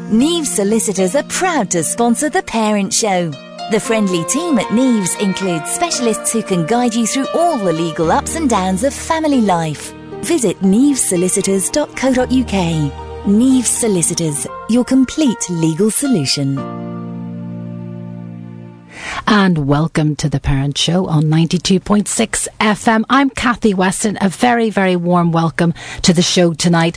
Neves Solicitors are proud to sponsor The Parent Show. The friendly team at Neves includes specialists who can guide you through all the legal ups and downs of family life. Visit nevesolicitors.co.uk. Neves Solicitors, your complete legal solution. And welcome to The Parent Show on 92.6 FM. I'm Kathy Weston. A very, very warm welcome to the show tonight.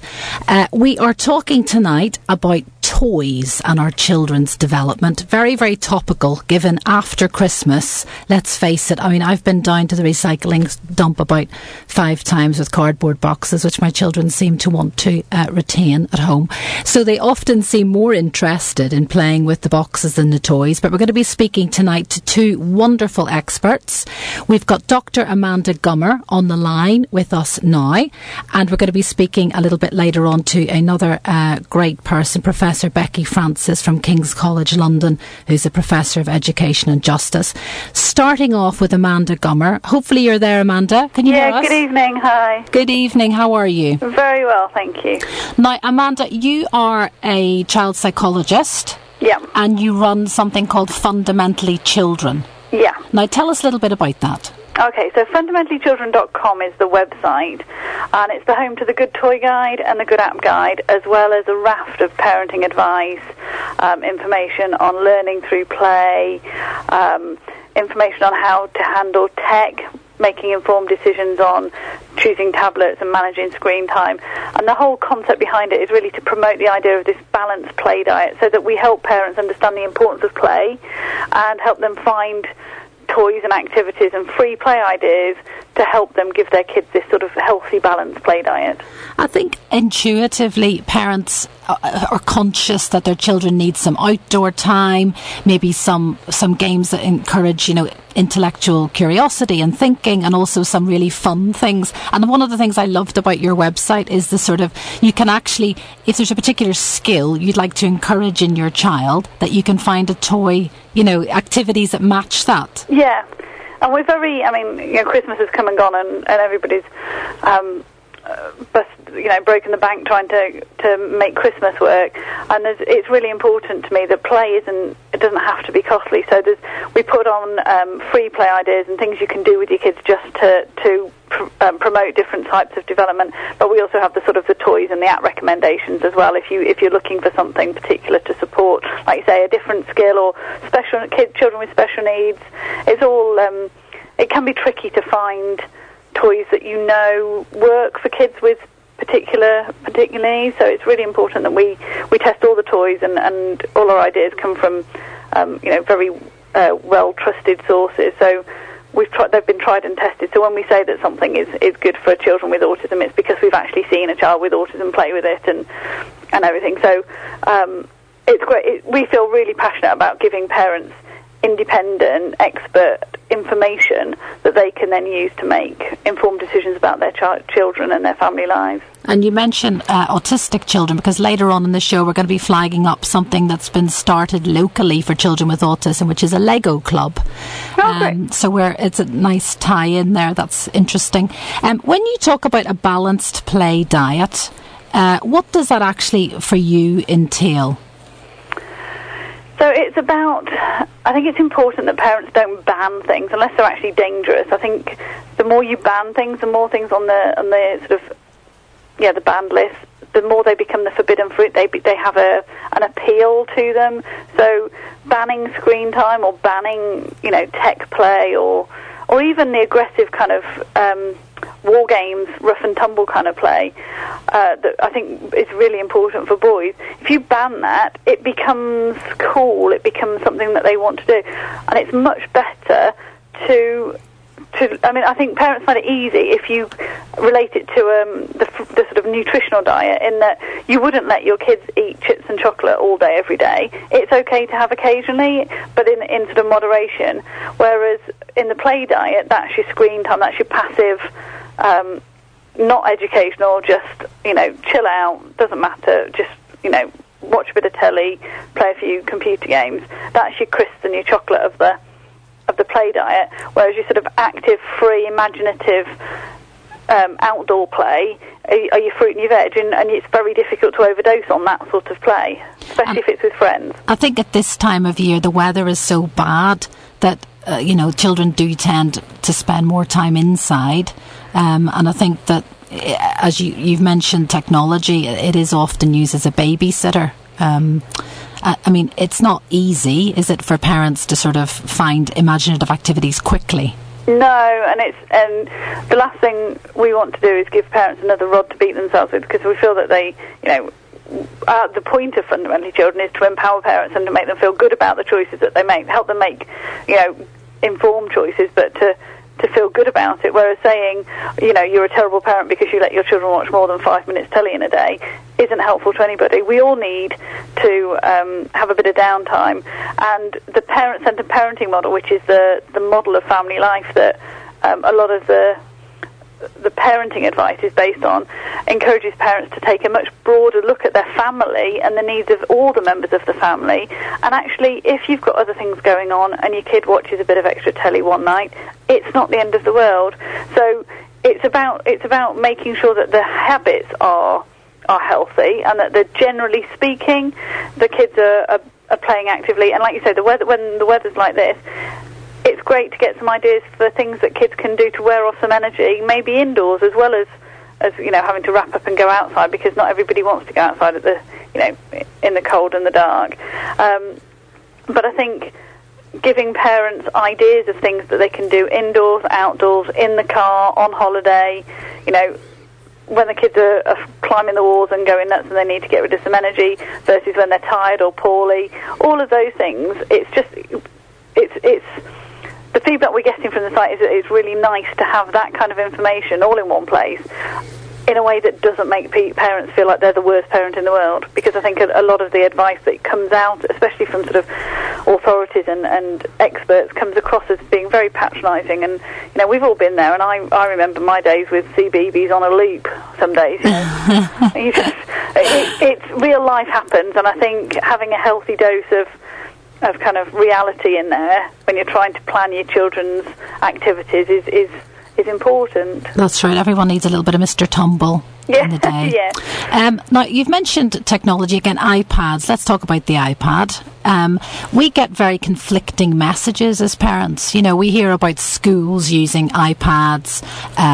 We are talking tonight about toys and our children's development. Very, very topical, given after Christmas. Let's face it. I mean, I've been down to the recycling dump about 5 times with cardboard boxes, which my children seem to want to retain at home. So they often seem more interested in playing with the boxes than the toys. But we're going to be speaking tonight to 2 wonderful experts. We've got Dr. Amanda Gummer on the line with us now. And we're going to be speaking a little bit later on to another great person, Professor Becky Francis from King's College London, who's a Professor of Education and Justice. Starting off with Amanda Gummer. Hopefully you're there, Amanda. Can you hear us? Yeah, good evening. Hi. Good evening. How are you? Very well, thank you. Now, Amanda, you are a child psychologist. Yeah. And you run something called Fundamentally Children. Yeah. Now, tell us a little bit about that. Okay, so fundamentallychildren.com is the website, and it's the home to the Good Toy Guide and the Good App Guide, as well as a raft of parenting advice, information on learning through play, information on how to handle tech, making informed decisions on choosing tablets and managing screen time. And the whole concept behind it is really to promote the idea of this balanced play diet so that we help parents understand the importance of play and help them find toys and activities and free play ideas to help them give their kids this sort of healthy, balanced play diet. I think intuitively parents are conscious that their children need some outdoor time, maybe some games that encourage, intellectual curiosity and thinking, and also some really fun things. And one of the things I loved about your website is the sort of, you can actually, if there's a particular skill you'd like to encourage in your child, that you can find a toy, activities that match that. Yeah. And we're Christmas has come and gone, and everybody's broken the bank trying to make Christmas work. And it's really important to me that play it doesn't have to be costly. So we put on free play ideas and things you can do with your kids just to promote different types of development. But we also have the toys and the app recommendations as well. If you're looking for something particular to support, like you say, a different skill or children with special needs, it's all. It can be tricky to find toys that work for kids with particular needs. So it's really important that we test all the toys and all our ideas come from very well trusted sources. So they've been tried and tested. So when we say that something is good for children with autism, it's because we've actually seen a child with autism play with it and everything. So it's great. We feel really passionate about giving parents independent, expert information that they can then use to make informed decisions about their children and their family lives. And you mentioned autistic children, because later on in the show we're going to be flagging up something that's been started locally for children with autism, which is a Lego club. So it's a nice tie in there. That's interesting. When you talk about a balanced play diet, what does that actually for you entail? So it's about, I think it's important that parents don't ban things unless they're actually dangerous. I think the more you ban things, the more things on the the banned list, the more they become the forbidden fruit. They have an appeal to them. So banning screen time or banning, tech play or even the aggressive kind of war games, rough and tumble kind of play, that I think is really important for boys. If you ban that, it becomes cool. It becomes something that they want to do, and it's much better to. I think parents find it easy if you relate it to the sort of nutritional diet, in that you wouldn't let your kids eat chips and chocolate all day, every day. It's okay to have occasionally, but in sort of moderation. Whereas in the play diet, that's your screen time, that's your passive, not educational, just, chill out, doesn't matter, just, watch a bit of telly, play a few computer games. That's your crisps and your chocolate of the play diet, whereas your sort of active, free, imaginative outdoor play are your fruit and your veg, and it's very difficult to overdose on that sort of play, especially if it's with friends. I think at this time of year the weather is so bad that children do tend to spend more time inside, and I think that, as you've mentioned, technology, it is often used as a babysitter. I mean, it's not easy, is it, for parents to sort of find imaginative activities quickly? No, and the last thing we want to do is give parents another rod to beat themselves with, because we feel that they, the point of Fundamentally Children is to empower parents and to make them feel good about the choices that they make, help them make, informed choices, but to feel good about it. Whereas saying, you're a terrible parent because you let your children watch more than 5 minutes telly in a day isn't helpful to anybody. We all need to have a bit of downtime, and the parent-centered parenting model, which is the model of family life that a lot of the parenting advice is based on, encourages parents to take a much broader look at their family and the needs of all the members of the family. And actually, if you've got other things going on and your kid watches a bit of extra telly one night, it's not the end of the world. So it's about making sure that the habits are healthy, and that generally speaking, the kids are playing actively. And like you say, when the weather's like this, it's great to get some ideas for things that kids can do to wear off some energy, maybe indoors as well as having to wrap up and go outside, because not everybody wants to go outside at in the cold and the dark. But I think giving parents ideas of things that they can do indoors, outdoors, in the car, on holiday, when the kids are climbing the walls and going nuts and they need to get rid of some energy, versus when they're tired or poorly, all of those things, it's the feedback we're getting from the site is that it's really nice to have that kind of information all in one place, in a way that doesn't make parents feel like they're the worst parent in the world. Because I think a lot of the advice that comes out, especially from sort of authorities and experts, comes across as being very patronising. And we've all been there, and I remember my days with CBeebies on a loop some days. It's real life happens, and I think having a healthy dose of kind of reality in there when you're trying to plan your children's activities is important. That's right. Everyone needs a little bit of Mr. Tumble in the day. Yeah. Now, you've mentioned technology again, iPads. Let's talk about the iPad. We get very conflicting messages as parents. We hear about schools using iPads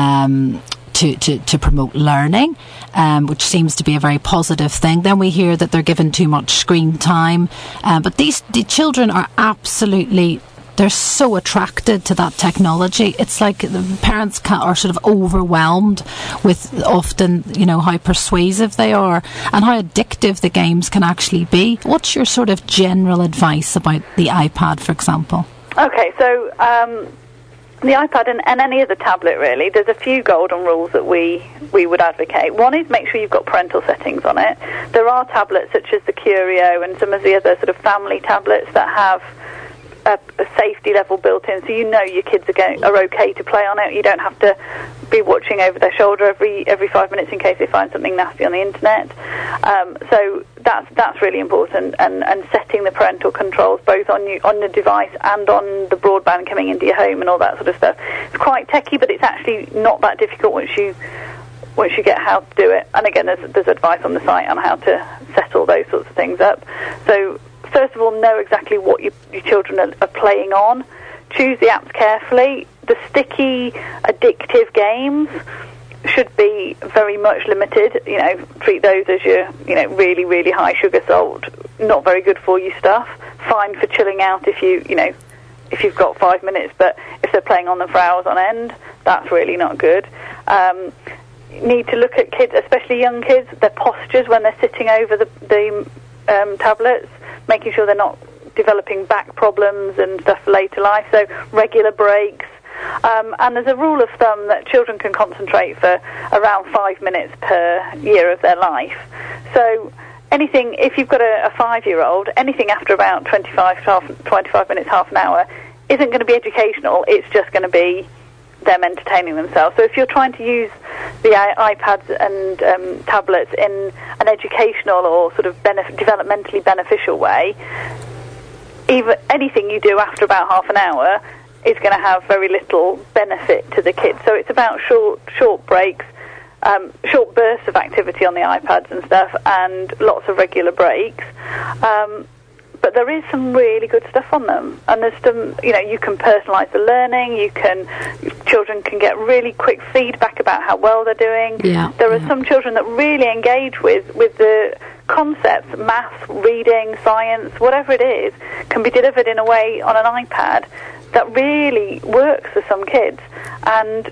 to promote learning, which seems to be a very positive thing. Then we hear that they're given too much screen time. But the children are absolutely, they're so attracted to that technology. It's like the parents are sort of overwhelmed with often, how persuasive they are and how addictive the games can actually be. What's your sort of general advice about the iPad, for example? Okay, so the iPad and any other tablet, really, there's a few golden rules that we would advocate. One is make sure you've got parental settings on it. There are tablets such as the Curio and some of the other sort of family tablets that have a safety level built in, so your kids are okay to play on it. You don't have to be watching over their shoulder every 5 minutes in case they find something nasty on the internet. So that's really important, and setting the parental controls both on the device and on the broadband coming into your home and all that sort of stuff. It's quite techie, but it's actually not that difficult once you get how to do it. And again, there's advice on the site on how to set all those sorts of things up. So first of all, know exactly what your children are playing on. Choose the apps carefully. The sticky, addictive games should be very much limited. Treat those as your, really, really high sugar, salt, not very good for you stuff. Fine for chilling out if you've got 5 minutes, but if they're playing on them for hours on end, that's really not good. Need to look at kids, especially young kids, their postures when they're sitting over the tablets, making sure they're not developing back problems and stuff for later life, so regular breaks. And there's a rule of thumb that children can concentrate for around 5 minutes per year of their life. So anything, if you've got a 5-year-old, anything after about 25 minutes, half an hour, isn't going to be educational, it's just going to be them entertaining themselves. So if you're trying to use the iPads and tablets in an educational or sort of developmentally beneficial way, even anything you do after about half an hour is going to have very little benefit to the kids. So it's about short breaks, short bursts of activity on the iPads and stuff, and lots of regular breaks. But there is some really good stuff on them, and there's some, you can personalise the learning. Children can get really quick feedback about how well they're doing. Yeah, there are some children that really engage with the concepts, maths, reading, science, whatever it is, can be delivered in a way on an iPad that really works for some kids. And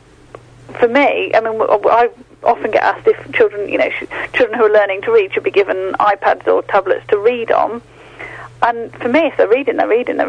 for me, I often get asked if children who are learning to read should be given iPads or tablets to read on. And for me, if they're reading.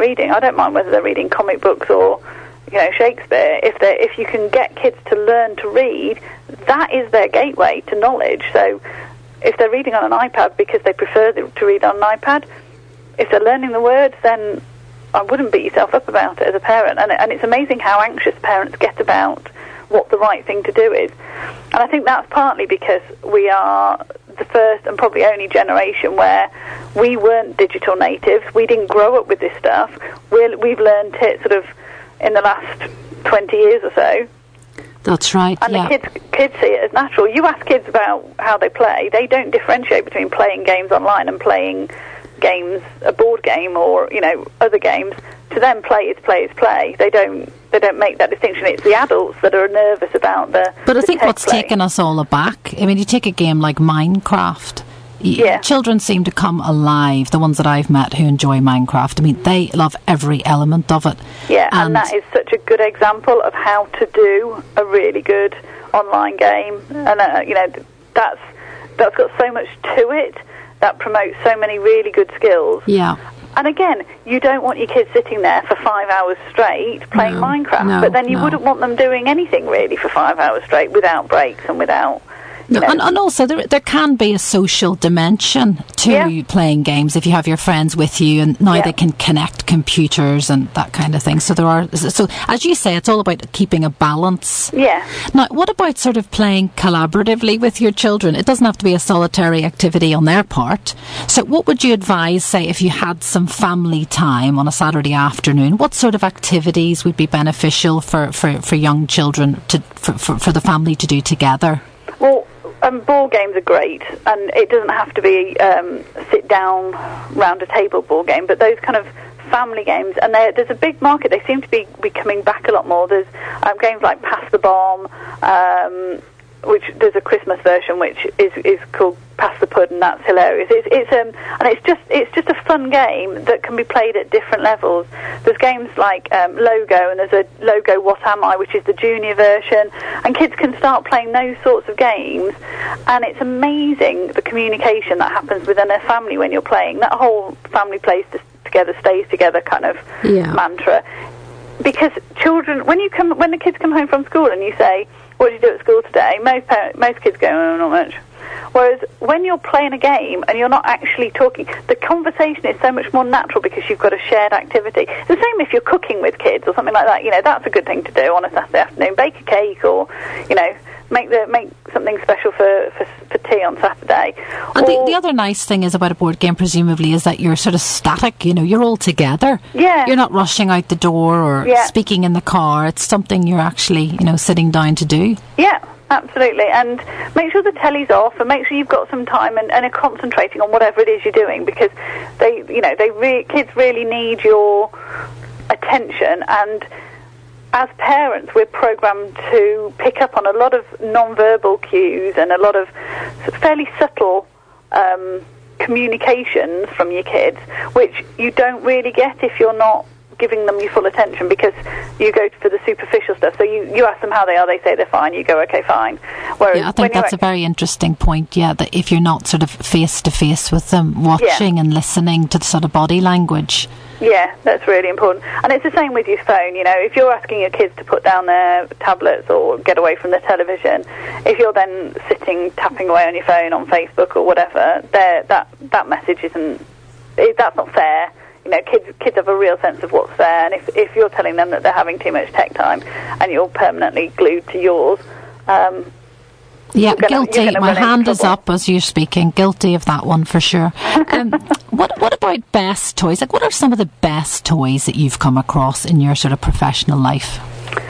I don't mind whether they're reading comic books or, Shakespeare. If you can get kids to learn to read, that is their gateway to knowledge. So if they're reading on an iPad because they prefer to read on an iPad, if they're learning the words, then I wouldn't beat yourself up about it as a parent. And it's amazing how anxious parents get about what the right thing to do is. And I think that's partly because we are the first and probably only generation where we weren't digital natives. We didn't grow up with this stuff. We've learned it sort of in the last 20 years or so. That's right. And the kids see it as natural. You ask kids about how they play, they don't differentiate between playing games online and playing games, a board game or, other games. To them, play is play is play. They don't make that distinction. It's the adults that are nervous about the But I think what's play. taken us all aback, you take a game like Minecraft. Yeah. Children seem to come alive, the ones that I've met who enjoy Minecraft. They love every element of it. Yeah, and that is such a good example of how to do a really good online game. And, that's got so much to it that promotes so many really good skills. Yeah. And again, you don't want your kids sitting there for 5 hours straight playing Minecraft, but then you wouldn't want them doing anything really for 5 hours straight without breaks and without... And also there can be a social dimension to playing games if you have your friends with you, and now they can connect computers and that kind of thing. So as you say, it's all about keeping a balance. Yeah. Now, what about sort of playing collaboratively with your children? It doesn't have to be a solitary activity on their part. So what would you advise, say, if you had some family time on a Saturday afternoon? What sort of activities would be beneficial for young children for the family to do together? Well, board games are great, and it doesn't have to be sit down round a table board game, but those kind of family games, and there's a big market. They seem to be coming back a lot more. There's games like Pass the Bomb, which there's a Christmas version which is called Pass the Pud, and that's hilarious. It's just a fun game that can be played at different levels. There's games like Logo, and there's a Logo What Am I, which is the junior version, and kids can start playing those sorts of games, and it's amazing the communication that happens within a family when you're playing. That whole family plays together, stays together kind of mantra. Because children, when the kids come home from school and you say, "What did you do at school today?" Most kids go, "Oh, not much." Whereas when you're playing a game and you're not actually talking, the conversation is so much more natural because you've got a shared activity. It's the same if you're cooking with kids or something like that. That's a good thing to do on a Saturday afternoon. Bake a cake or, make something special for tea on Saturday. And the other nice thing is about a board game, presumably, is that you're sort of static. You're all together. Yeah. You're not rushing out the door or speaking in the car. It's something you're actually, sitting down to do. Yeah. Absolutely, and make sure the telly's off, and make sure you've got some time and are concentrating on whatever it is you're doing, because kids really need your attention. And as parents, we're programmed to pick up on a lot of non-verbal cues and a lot of fairly subtle communications from your kids, which you don't really get if you're not giving them your full attention, because you go for the superficial stuff. So you ask them how they are, they say they're fine, you go, okay, fine. Whereas I think that's a very interesting point, that if you're not sort of face-to-face with them, watching and listening to the sort of body language. Yeah, that's really important. And it's the same with your phone. If you're asking your kids to put down their tablets or get away from the television, if you're then sitting tapping away on your phone on Facebook or whatever, that message that's not fair. Kids have a real sense of what's fair, and if you're telling them that they're having too much tech time and you're permanently glued to yours, guilty. My hand is up as you're speaking. Guilty of that one for sure. What about best toys? Like, what are some of the best toys that you've come across in your sort of professional life?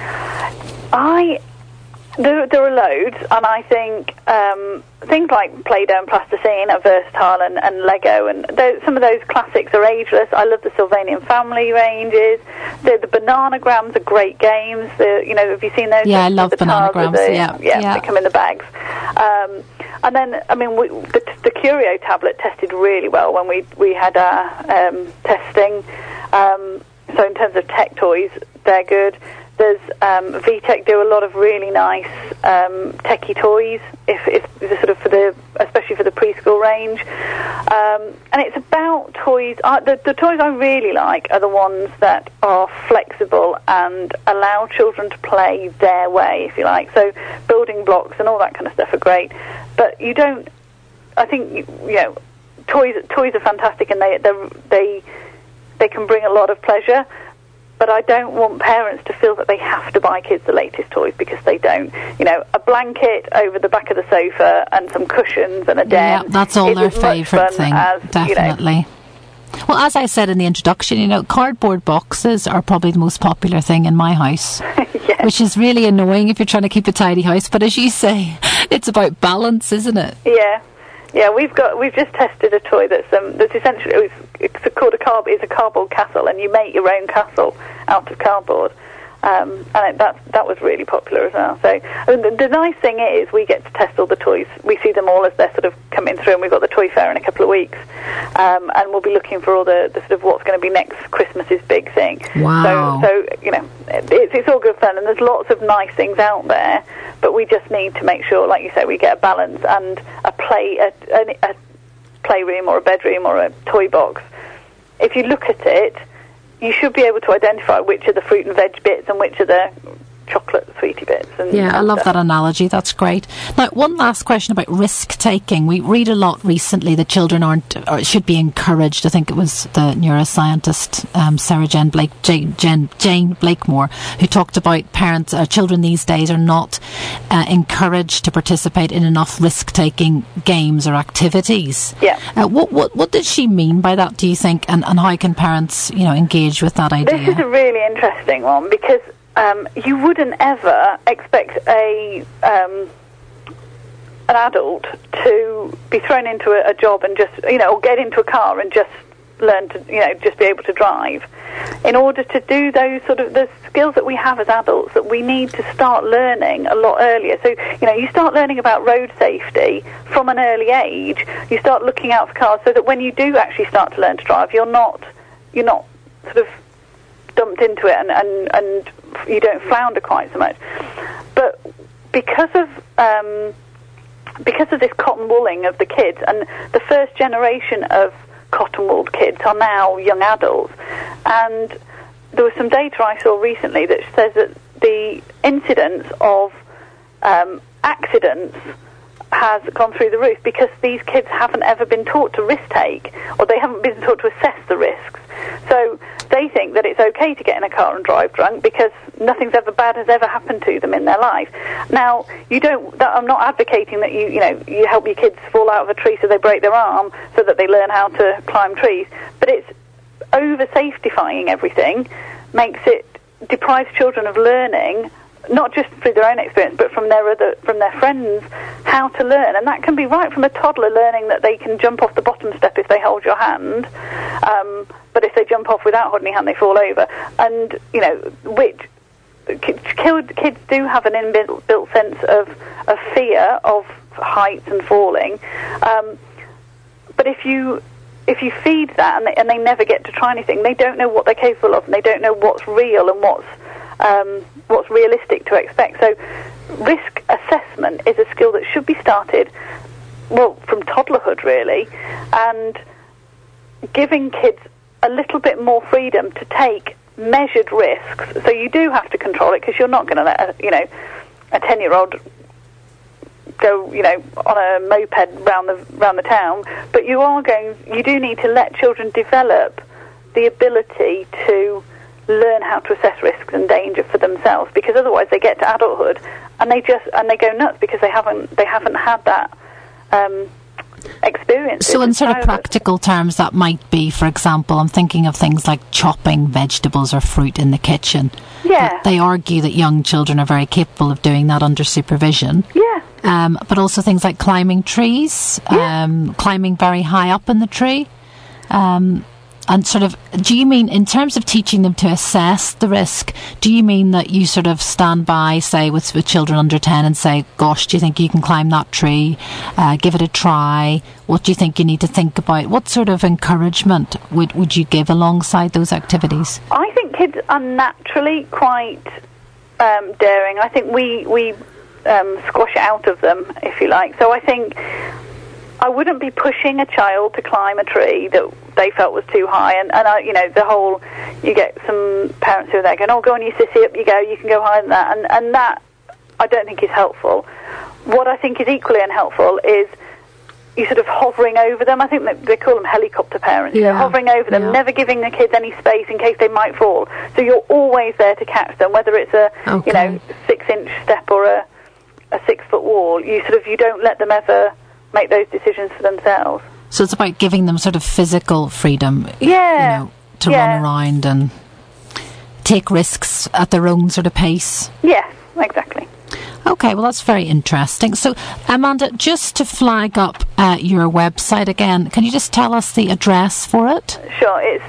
There are loads, and I think things like Play-Doh and Plasticine are versatile, and Lego, and some of those classics are ageless. I love the Sylvanian family ranges. The Bananagrams are great games. Have you seen those? Yeah, I love Bananagrams. Yeah, they come in the bags. And then, I mean, the Curio tablet tested really well when we had our testing. So in terms of tech toys, they're good. There's VTech do a lot of really nice techie toys, if sort of especially for the preschool range. And it's about toys. The toys I really like are the ones that are flexible and allow children to play their way, if you like. So building blocks and all that kind of stuff are great. But you don't. I think toys are fantastic, and they can bring a lot of pleasure. But I don't want parents to feel that they have to buy kids the latest toys, because they don't. A blanket over the back of the sofa and some cushions and a den. Yeah, that's all their favourite thing, definitely. Well, as I said in the introduction, cardboard boxes are probably the most popular thing in my house, yes. Which is really annoying if you're trying to keep a tidy house. But as you say, it's about balance, isn't it? Yeah. Yeah, we've just tested a toy that's essentially it's a cardboard castle, and you make your own castle out of cardboard, and that was really popular as well. So the nice thing is we get to test all the toys. We see them all as they're sort of coming through, and we've got the toy fair in a couple of weeks, and we'll be looking for all the sort of what's going to be next Christmas's big thing. Wow! So it's all good fun, and there's lots of nice things out there. But we just need to make sure, like you say, we get a balance, and a playroom or a bedroom or a toy box. If you look at it, you should be able to identify which are the fruit and veg bits and which are the chocolate sweetie bits. I love that analogy. That's great. Now, one last question about risk-taking. We read a lot recently that children should be encouraged. I think it was the neuroscientist Sarah Jane Blakemore who talked about children these days are not encouraged to participate in enough risk-taking games or activities. Yeah. What did she mean by that, do you think, and how can parents engage with that idea? This is a really interesting one, because you wouldn't ever expect an adult to be thrown into a job and just, or get into a car and just learn to, just be able to drive. In order to do those sort of the skills that we have as adults, that we need to start learning a lot earlier. So, you start learning about road safety from an early age. You start looking out for cars, so that when you do actually start to learn to drive, you're not sort of dumped into it and you don't flounder quite so much. But because of this cotton wooling of the kids, and the first generation of cotton-wooled kids are now young adults, and there was some data I saw recently that says that the incidence of accidents has gone through the roof, because these kids haven't ever been taught to risk take, or they haven't been taught to assess the risks. So they think that it's okay to get in a car and drive drunk because nothing's ever bad has ever happened to them in their life. Now, I'm not advocating that you help your kids fall out of a tree so they break their arm so that they learn how to climb trees, but it's over-safetying everything, deprives children of learning, not just through their own experience, but from their friends, how to learn. And that can be right from a toddler learning that they can jump off the bottom step if they hold your hand, but if they jump off without holding your hand, they fall over. And which kids do have an inbuilt sense of fear of heights and falling. But if you feed that and they never get to try anything, they don't know what they're capable of, and they don't know what's real and what's realistic to expect. So risk assessment is a skill that should be started, from toddlerhood really, and giving kids a little bit more freedom to take measured risks. So you do have to control it, because you're not going to let a 10-year-old go on a moped round the town, but you do need to let children develop the ability to learn how to assess risks and danger for themselves, because otherwise they get to adulthood and they go nuts because they haven't had that experiences. So in sort of practical terms, that might be, for example, I'm thinking of things like chopping vegetables or fruit in the kitchen. Yeah. They argue that young children are very capable of doing that under supervision. Yeah. But also things like climbing trees, climbing very high up in the tree. And sort of, do you mean, in terms of teaching them to assess the risk, do you mean that you sort of stand by, say, with children under 10 and say, gosh, do you think you can climb that tree? Give it a try. What do you think you need to think about? What sort of encouragement would you give alongside those activities? I think kids are naturally quite daring. I think we squash it out of them, if you like. So I think I wouldn't be pushing a child to climb a tree that they felt was too high, and the whole, you get some parents who are there going, oh, go on, you sissy, up you go, you can go higher than that, and that I don't think is helpful. What I think is equally unhelpful is you sort of hovering over them. I think that they call them helicopter parents. Yeah. You're hovering over them, never giving the kids any space in case they might fall. So you're always there to catch them, whether it's a 6-inch step or a 6-foot wall. You don't let them ever make those decisions for themselves. So it's about giving them sort of physical freedom, to run around and take risks at their own sort of pace. Yes, exactly. Okay, well, that's very interesting. So, Amanda, just to flag up your website again, can you just tell us the address for it? Sure, it's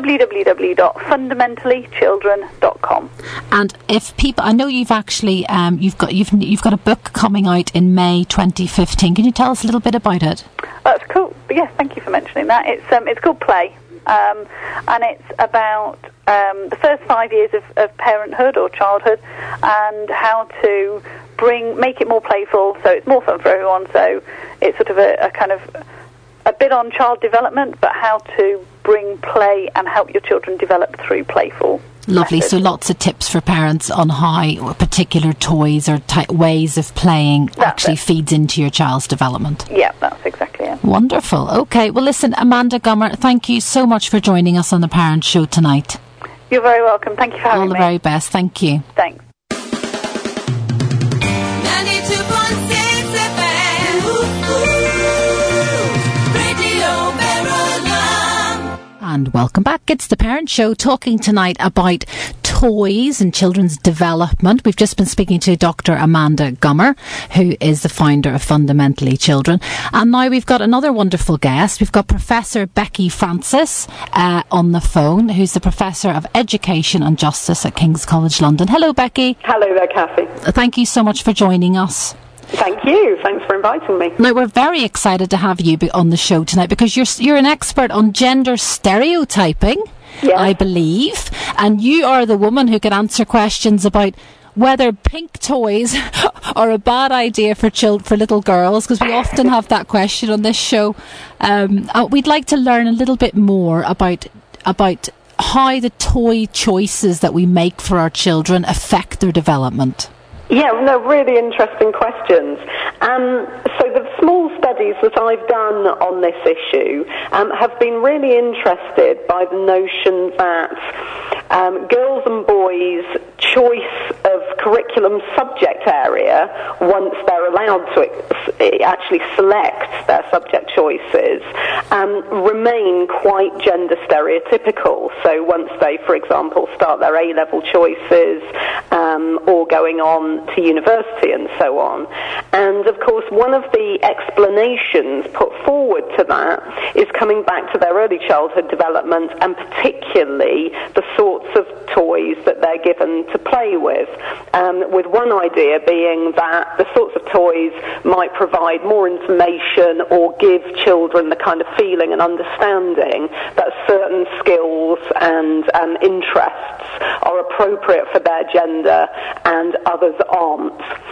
www.fundamentally.children.com. And if people, I know you've actually you've got a book coming out in May 2015. Can you tell us a little bit about it? That's cool. Yes, thank you for mentioning that. It's called Play, and it's about the first 5 years of parenthood or childhood, and how to make it more playful, so it's more fun for everyone. So it's sort of a kind of a bit on child development, but how to bring play and help your children develop through playful Lovely. methods. So lots of tips for parents on how particular toys or ways of playing actually feeds into your child's development. Yeah, that's exactly it. Wonderful. Okay. Well, listen, Amanda Gummer, thank you so much for joining us on the Parent Show tonight. You're very welcome. Thank you for having me. All the very best. Thank you. Thanks. And welcome back. It's the Parent Show, talking tonight about toys and children's development. We've just been speaking to Dr. Amanda Gummer, who is the founder of Fundamentally Children. And now we've got another wonderful guest. We've got Professor Becky Francis on the phone, who's the Professor of Education and Justice at King's College London. Hello, Becky. Hello there, Kathy. Thank you so much for joining us. Thank you. Thanks for inviting me. Now, we're very excited to have you on the show tonight because you're an expert on gender stereotyping, yes. I believe, and you are the woman who can answer questions about whether pink toys are a bad idea for little girls, because we often have that question on this show. We'd like to learn a little bit more about how the toy choices that we make for our children affect their development. Yeah, no, really interesting questions. So the small studies that I've done on this issue have been really interested by the notion that girls and boys' choice of curriculum subject area, once they're allowed to actually select their subject choices, remain quite gender stereotypical. So once they, for example, start their A-level choices or going on to university and so on. And of course, one of the explanations put forward to that is coming back to their early childhood development, and particularly the sorts of toys that they're given to play with one idea being that the sorts of toys might provide more information or give children the kind of feeling and understanding that certain skills and interests are appropriate for their gender and others aren't.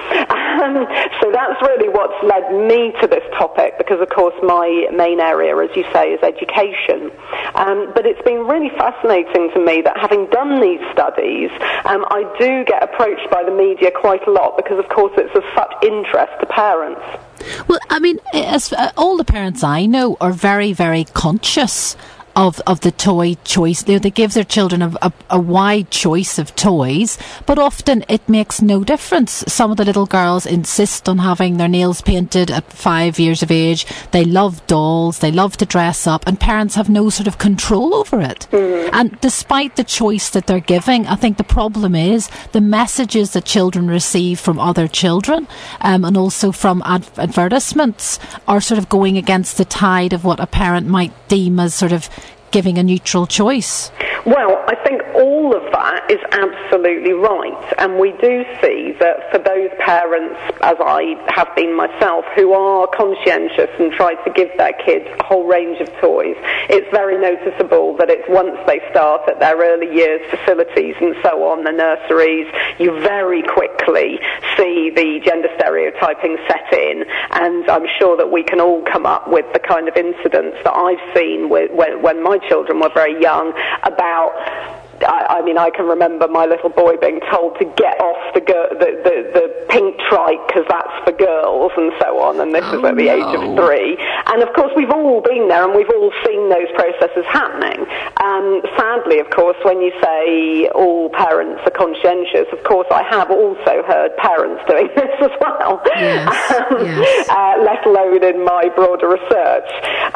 So that's really what's led me to this topic, because of course my main area, as you say, is education. But it's been really fascinating to me that having done these studies, I do get approached by the media quite a lot, because of course it's of such interest to parents. Well, I mean, all the parents I know are very, very conscious of the toy choice. They give their children a wide choice of toys, but often it makes no difference. Some of the little girls insist on having their nails painted at 5 years of age. They love dolls, they love to dress up, and parents have no sort of control over it. And despite the choice that they're giving, I think the problem is the messages that children receive from other children, and also from advertisements, are sort of going against the tide of what a parent might deem as sort of giving a neutral choice. Well, I think all of that is absolutely right, and we do see that for those parents, as I have been myself, who are conscientious and try to give their kids a whole range of toys, it's very noticeable that it's once they start at their early years facilities and so on, the nurseries, you very quickly see the gender stereotyping set in, and I'm sure that we can all come up with the kind of incidents that I've seen when my children were very young about, I mean, I can remember my little boy being told to get off the pink trike because that's for girls and so on, and this is at the age of 3. And of course we've all been there and we've all seen those processes happening. Sadly, of course, when you say all parents are conscientious, of course I have also heard parents doing this as well, yes. Let alone in my broader research.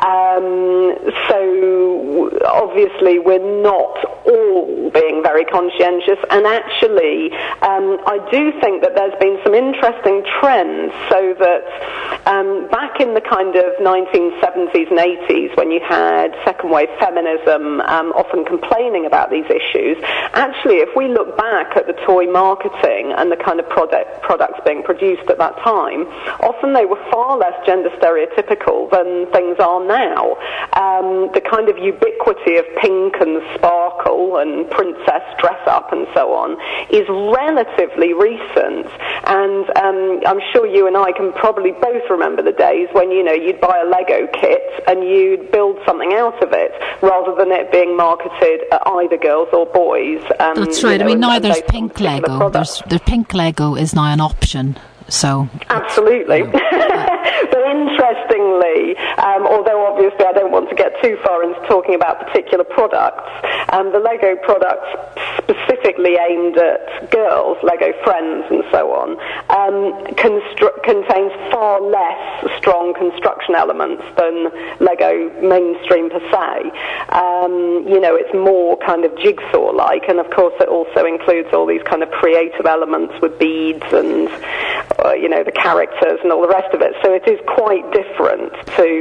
So obviously we're not all being very conscientious, and actually I do think that there's been some interesting trends, so that back in the kind of 1970s and 80s, when you had second wave feminism often complaining about these issues, actually if we look back at the toy marketing and the kind of products being produced at that time, often they were far less gender stereotypical than things are now. The kind of ubiquity of pink and sparkle and princess dress up and so on is relatively recent, and I'm sure you and I can probably both remember the days when, you know, you'd buy a Lego kit and you'd build something out of it rather than it being marketed at either girls or boys. That's right. I mean, now there's pink Lego. The pink Lego is now an option. So absolutely. But interestingly, although obviously I don't want to get too far into talking about particular products, the Lego products specifically aimed at girls, Lego Friends and so on, contains far less strong construction elements than Lego mainstream per se. You know, it's more kind of jigsaw-like, and of course it also includes all these kind of creative elements with beads and you know, the characters and all the rest of it. So it is quite different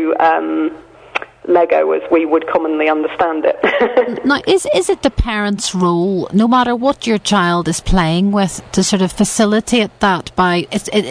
to Lego as we would commonly understand it. Now, is it the parent's role, no matter what your child is playing with, to sort of facilitate that by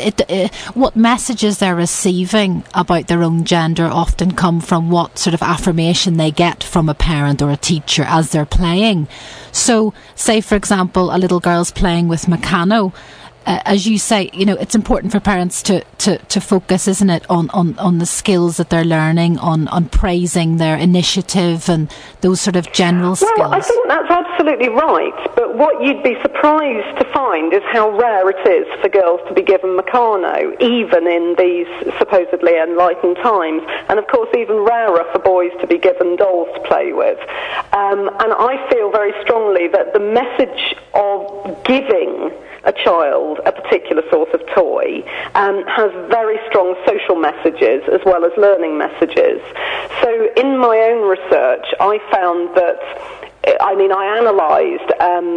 what messages they're receiving about their own gender often come from what sort of affirmation they get from a parent or a teacher as they're playing. So, say for example, a little girl's playing with Meccano. As you say, you know, it's important for parents to focus, isn't it, on the skills that they're learning, on praising their initiative and those sort of general skills. Well, I think that's absolutely right, but what you'd be surprised to find is how rare it is for girls to be given Meccano, even in these supposedly enlightened times, and of course even rarer for boys to be given dolls to play with. And I feel very strongly that the message of giving a child a particular sort of toy has very strong social messages as well as learning messages. So in my own research, I found that, I mean, I analysed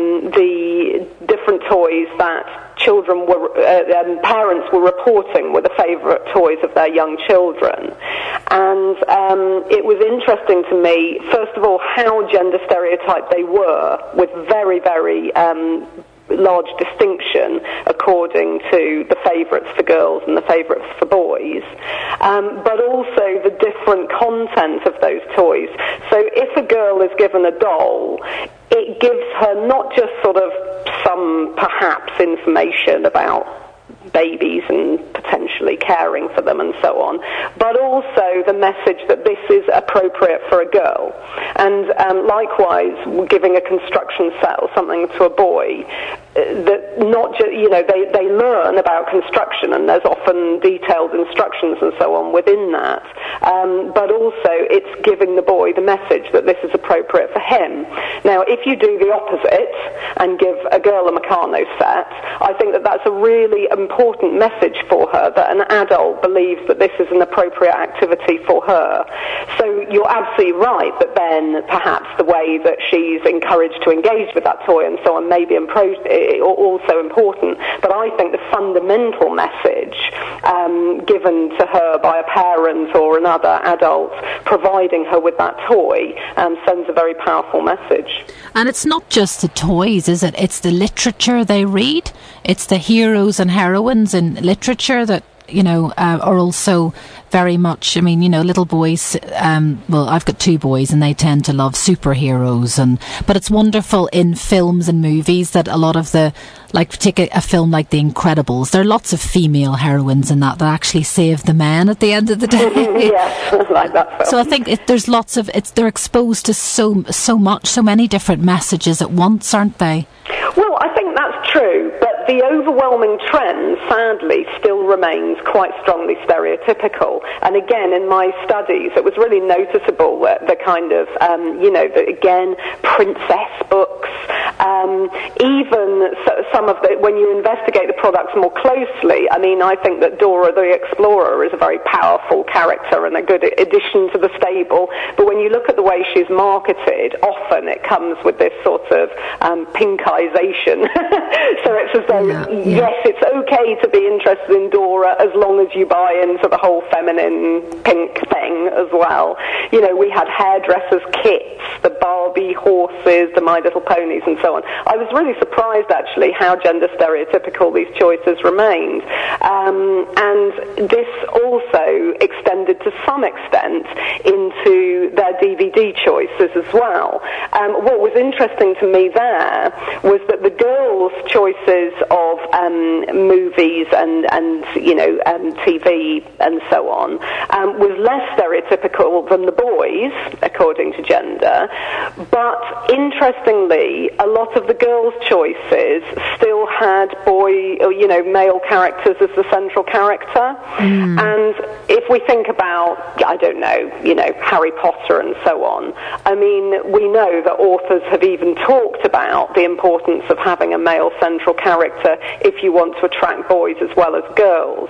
the different toys that children were, parents were reporting were the favourite toys of their young children. And it was interesting to me, first of all, how gender stereotyped they were, with very, very large distinction according to the favourites for girls and the favourites for boys, but also the different content of those toys. So if a girl is given a doll, it gives her not just sort of some perhaps information about babies and potentially actually caring for them and so on, but also the message that this is appropriate for a girl. And likewise, giving a construction set or something to a boy, that not just, they learn about construction, and there's often detailed instructions and so on within that, but also it's giving the boy the message that this is appropriate for him. Now, if you do the opposite and give a girl a Meccano set, I think that that's a really important message for her, that an adult believes that this is an appropriate activity for her. So you're absolutely right that then perhaps the way that she's encouraged to engage with that toy and so on may be also important, but I think the fundamental message given to her by a parent or another adult providing her with that toy sends a very powerful message. And it's not just the toys, is it? It's the literature they read. It's the heroes and heroines in literature that, are also very much, little boys, well, I've got 2 boys and they tend to love superheroes, but it's wonderful in films and movies that a lot of take a film like The Incredibles, there are lots of female heroines in that actually save the men at the end of the day. Yes, I like that film. So I think there's lots of, they're exposed to so many different messages at once, aren't they? Well, I think that's true, but the overwhelming trend, sadly, still remains quite strongly stereotypical. And again, in my studies, it was really noticeable that the kind of, again, princess books, even some of the, when you investigate the products more closely, I think that Dora the Explorer is a very powerful character and a good addition to the stable. But when you look at the way she's marketed, often it comes with this sort of pinkization. So it's as though, yes, it's okay to be interested in Dora as long as you buy into the whole feminine pink thing as well. We had hairdressers' kits, the Barbie horses, the My Little Ponies and so on. I was really surprised, actually, how gender stereotypical these choices remained. And this also extended to some extent into their DVD choices as well. What was interesting to me there was that the girls' choices of movies and TV and so on was less stereotypical than the boys, according to gender. But interestingly, a lot of the girls' choices still had male characters as the central character. And if we think about, I don't know, Harry Potter and so on, we know that authors have even talked about the importance of having a male central character if you want to attract boys as well as girls.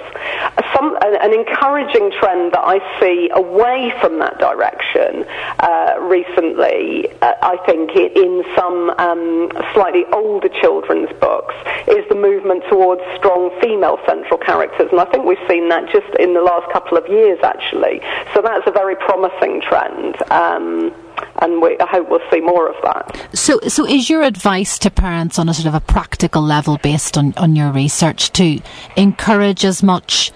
An encouraging trend that I see away from that direction recently, I think in some slightly older children's books, is the movement towards strong female central characters, and I think we've seen that just in the last couple of years, actually. So that's a very promising trend. And I hope we'll see more of that. So is your advice to parents on a sort of a practical level based on your research to encourage as much,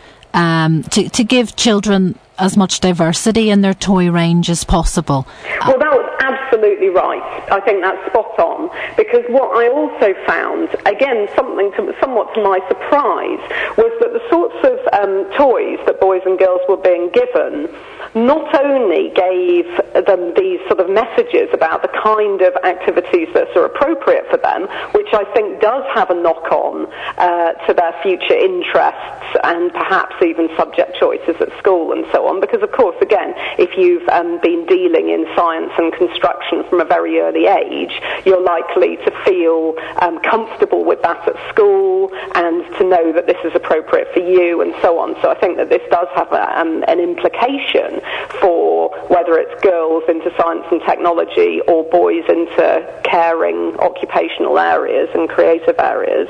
to give children as much diversity in their toy range as possible? Well, that was absolutely right. I think that's spot on, because what I also found, again, somewhat to my surprise, was that the sorts of toys that boys and girls were being given not only gave them these sort of messages about the kind of activities that are appropriate for them, which I think does have a knock-on to their future interests and perhaps even subject choices at school and so on, because of course, again, if you've been dealing in science and construction from a very early age, you're likely to feel comfortable with that at school and to know that this is appropriate for you and so on. So I think that this does have an implication for whether it's girls into science and technology or boys into caring occupational areas and creative areas.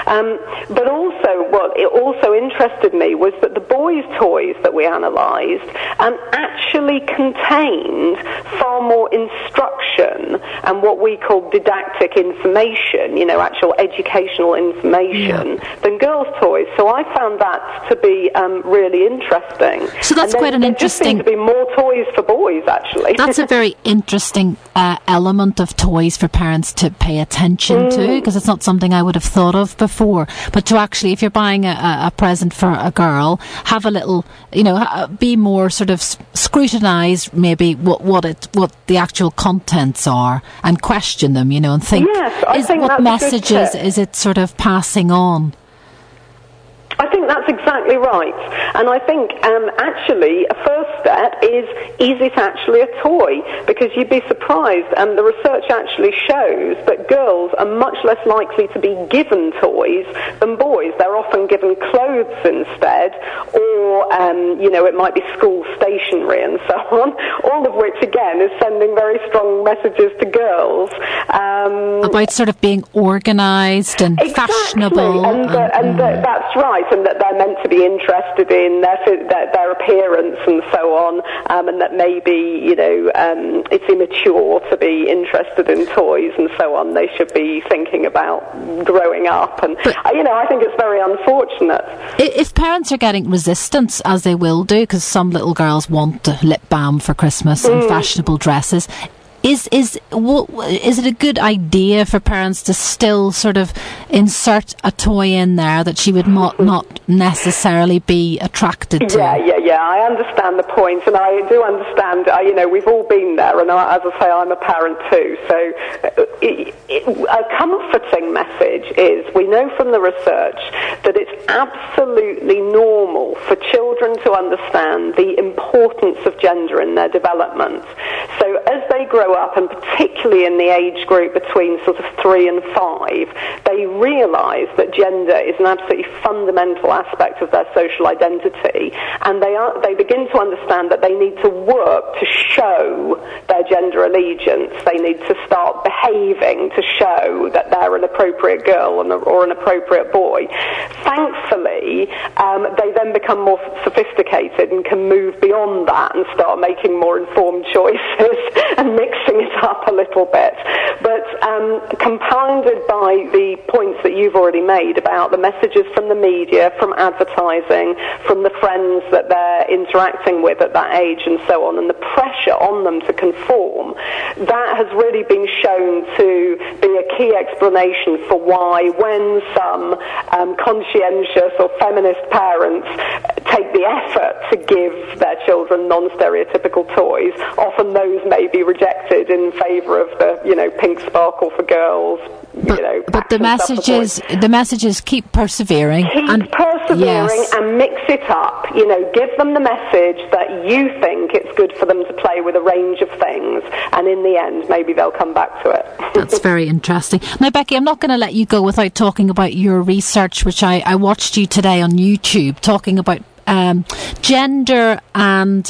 But also, what it also interested me was that the boys' toys that we analysed actually contained far more instruction and what we call didactic information, actual educational information, than girls' toys. So I found that to be really interesting. So that's quite an interesting... There just seem to be more toys for boys, actually. That's a very interesting element of toys for parents to pay attention to, because it's not something I would have thought of before. But to actually, if you're buying a present for a girl, have a little, be more sort of scrutinise maybe what the actual contents are, and question them, and think, I think what messages is it sort of passing on? I think that's exactly right. And I think actually a first step is it actually a toy? Because you'd be surprised, and the research actually shows that girls are much less likely to be given toys than boys. They're often given clothes instead, or it might be school stationery and so on, all of which again is sending very strong messages to girls. About sort of being organised and fashionable. And that's right. And that they're meant to be interested in their appearance and so on, and that maybe it's immature to be interested in toys and so on. They should be thinking about growing up, and I think it's very unfortunate. If parents are getting resistance, as they will do, because some little girls want lip balm for Christmas and fashionable dresses. Is it a good idea for parents to still sort of insert a toy in there that she would not necessarily be attracted to? Yeah. I understand the point, and I do understand. We've all been there, and as I say, I'm a parent too. So, a comforting message is we know from the research that it's absolutely normal for children to understand the importance of gender in their development. So, as they grow up, and particularly in the age group between sort of 3 and 5, they realise that gender is an absolutely fundamental aspect of their social identity, and they begin to understand that they need to work to show their gender allegiance. They need to start behaving to show that they're an appropriate girl or an appropriate boy. Thankfully, they then become more sophisticated and can move beyond that and start making more informed choices and mixing it up a little bit. But compounded by the points that you've already made about the messages from the media, from advertising, from the friends that they're interacting with at that age and so on, and the pressure on them to conform, that has really been shown to be a key explanation for why when some conscientious or feminist parents take the effort to give their children non-stereotypical toys, often those may be rejected in favour of the, pink sparkle for girls. But the messages keep persevering. And mix it up. Give them the message that you think it's good for them to play with a range of things, and in the end, maybe they'll come back to it. That's very interesting. Now, Becky, I'm not going to let you go without talking about your research, which I watched you today on YouTube, talking about gender and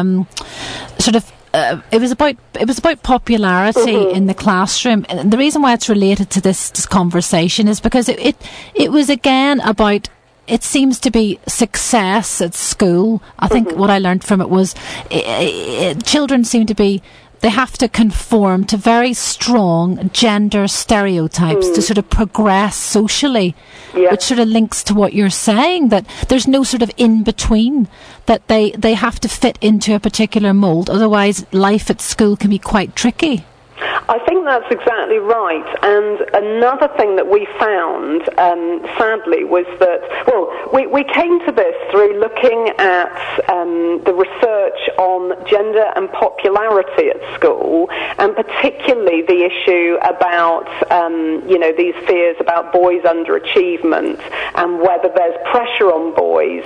sort of. It was about popularity in the classroom, and the reason why it's related to this conversation is because it was again about. It seems to be success at school. I think what I learned from it was children seem to be. They have to conform to very strong gender stereotypes to sort of progress socially, which sort of links to what you're saying, that there's no sort of in-between, that they have to fit into a particular mould, otherwise life at school can be quite tricky. I think that's exactly right. And another thing that we found, sadly, was that, we came to this through looking at the research on gender and popularity at school, and particularly the issue about, these fears about boys' underachievement and whether there's pressure on boys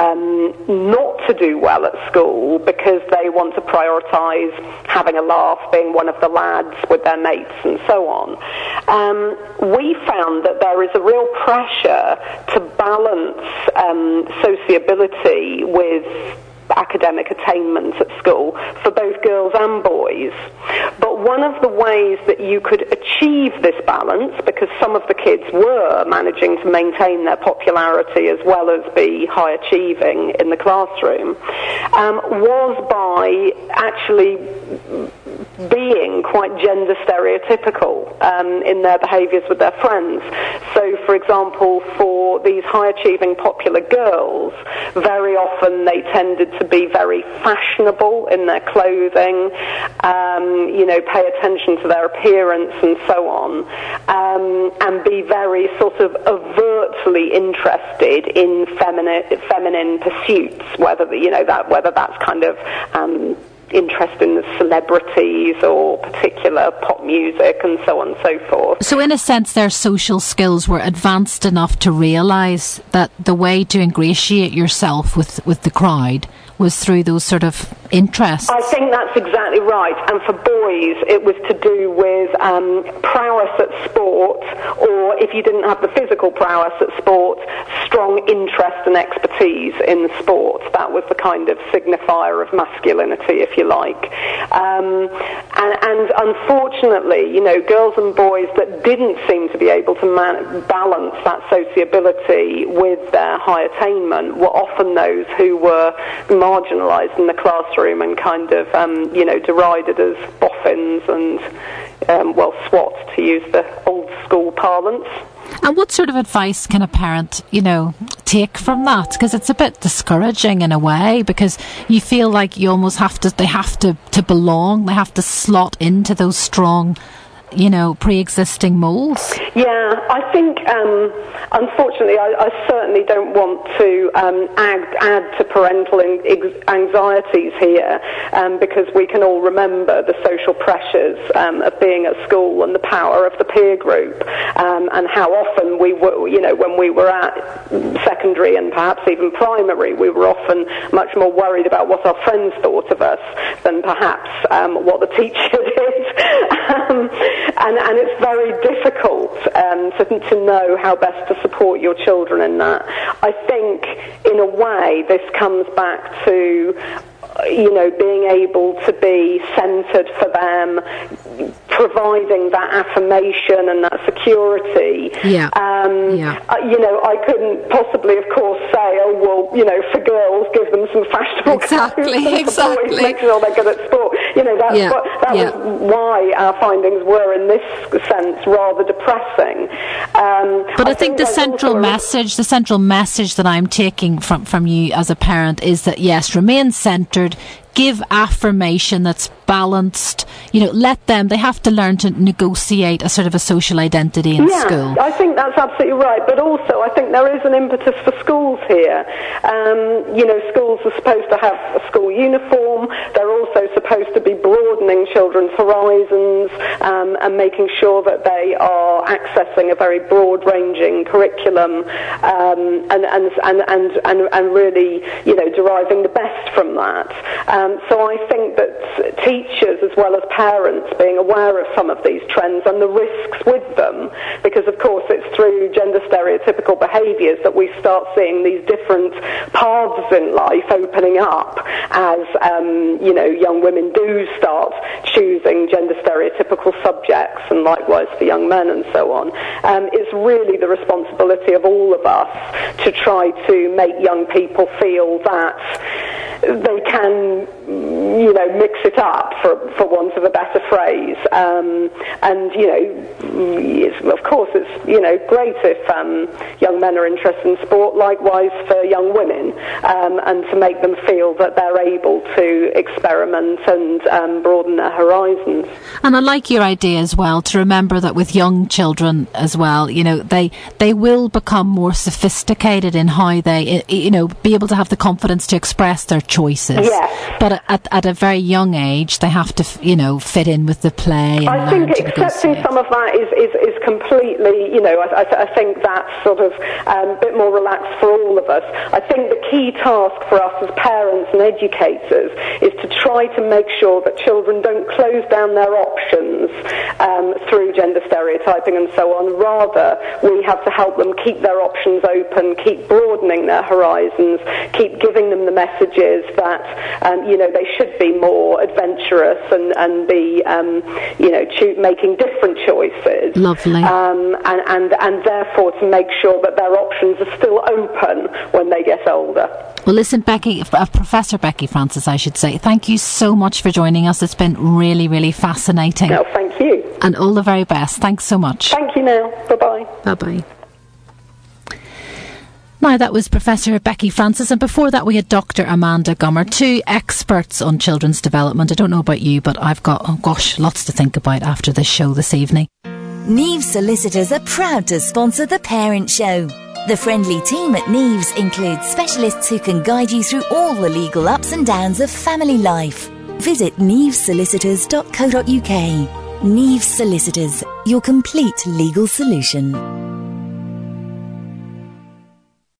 not to do well at school because they want to prioritise having a laugh, being one of the lads with their mates and so on. We found that there is a real pressure to balance sociability with academic attainment at school for both girls and boys. But one of the ways that you could achieve this balance, because some of the kids were managing to maintain their popularity as well as be high achieving in the classroom, was by actually being quite gender stereotypical in their behaviours with their friends. So, for example, for these high-achieving popular girls, very often they tended to be very fashionable in their clothing, pay attention to their appearance and so on, and be very sort of overtly interested in feminine pursuits, whether that's kind of interest in the celebrities or particular pop music and so on and so forth. So in a sense their social skills were advanced enough to realise that the way to ingratiate yourself with the crowd was through those sort of interests. I think that's exactly right. And for boys, it was to do with prowess at sport, or if you didn't have the physical prowess at sport, strong interest and expertise in the sport. That was the kind of signifier of masculinity, if you like. And unfortunately, girls and boys that didn't seem to be able to balance that sociability with their high attainment were often those who were marginalised in the classroom and kind of, derided as boffins and, swats, to use the old school parlance. And what sort of advice can a parent, take from that? Because it's a bit discouraging in a way, because you feel like you almost they have to belong, they have to slot into those strong, pre-existing moulds. Yeah, I think, unfortunately, I certainly don't want to add to parental anxieties here, because we can all remember the social pressures of being at school and the power of the peer group, and how often we were, when we were at secondary and perhaps even primary, we were often much more worried about what our friends thought of us than perhaps what the teacher did. And it's very difficult to know how best to support your children in that. I think, in a way, this comes back to being able to be centred for them, providing that affirmation and that security. I couldn't possibly, of course, say, for girls, give them some fashionable clothes. Exactly. Make sure they're good at sport. That was why our findings were, in this sense, rather depressing. But I think the central message that I'm taking from you as a parent is that, yes, remain centred, give affirmation that's balanced, they have to learn to negotiate a sort of a social identity in school. I think that's absolutely right, but also I think there is an impetus for schools here. Schools are supposed to have a school uniform, they're also supposed to be broadening children's horizons, and making sure that they are accessing a very broad-ranging curriculum, and really, deriving the best from that. So I think that teachers, as well as parents, being aware of some of these trends and the risks with them, because of course it's through gender stereotypical behaviours that we start seeing these different paths in life opening up as, young women do start choosing gender stereotypical subjects, and likewise for young men and so on. It's really the responsibility of all of us to try to make young people feel that they can, mix it up, for want of a better phrase. Of course, it's, great if young men are interested in sport, likewise for young women, and to make them feel that they're able to experiment and broaden their horizons. And I like your idea as well, to remember that with young children as well, they will become more sophisticated in how they, be able to have the confidence to express their choices. Yes. But at a very young age, they have to, fit in with the play. And I think accepting some of that is completely, I think that's sort of a bit more relaxed for all of us. I think the key task for us as parents and educators is to try to make sure that children don't close down their options horizons through gender stereotyping and so on. Rather, we have to help them keep their options open, keep broadening their horizons, keep giving them the messages that, they should be more adventurous and be, making different choices. Lovely. And therefore to make sure that their options are still open when they get older. Well, listen, Becky, Professor Becky Francis, I should say, thank you so much for joining us. It's been really, really fascinating. No, thank you. And all the very best. Thanks so much. Thank you now. Bye-bye. Bye-bye. Now, that was Professor Becky Francis, and before that we had Dr. Amanda Gummer, two experts on children's development. I don't know about you, but I've got, lots to think about after this show this evening. Neves Solicitors are proud to sponsor The Parent Show. The friendly team at Neves includes specialists who can guide you through all the legal ups and downs of family life. Visit nevessolicitors.co.uk. Neves Solicitors, your complete legal solution.